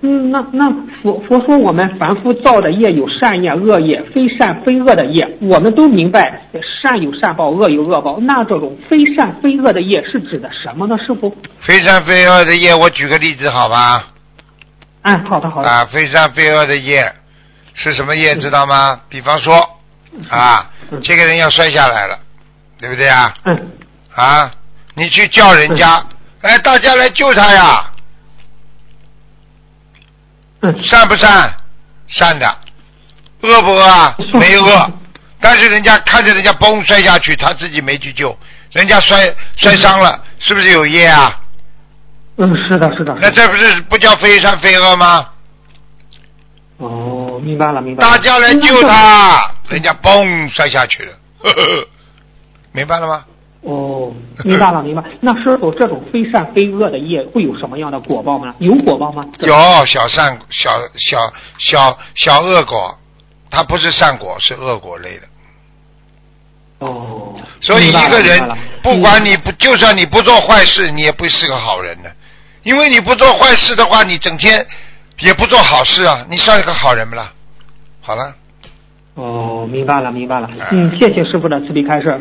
那佛说我们凡夫造的业有善业、恶业，非善非恶的业，我们都明白善有善报，恶有恶报。那这种非善非恶的业是指的什么呢？师傅？ 非善非恶的业，我举个例子好吧？ 好的。 啊，非善非恶的业是什么业知道吗？比方说这个人要摔下来了，对不对啊？你去叫人家，大家来救他呀。善不善？善的。恶不恶啊？没恶。但是人家看着人家嘣摔下去，他自己没去救，人家摔伤了，是不是有业啊？ 是的。 那这不叫非善非恶吗？ 明白了。 大家来救他，人家嘣摔下去了，明白了吗？ 明白了。那师傅，这种非善非恶的业会有什么样的果报吗？有果报吗？ 有小恶果，它不是善果，是恶果类的。所以一个人不管就算你不做坏事，你也不是个好人的，因为你不做坏事的话，你整天也不做好事啊，你算一个好人不啦？好了。 明白了。谢谢师傅的慈悲开示。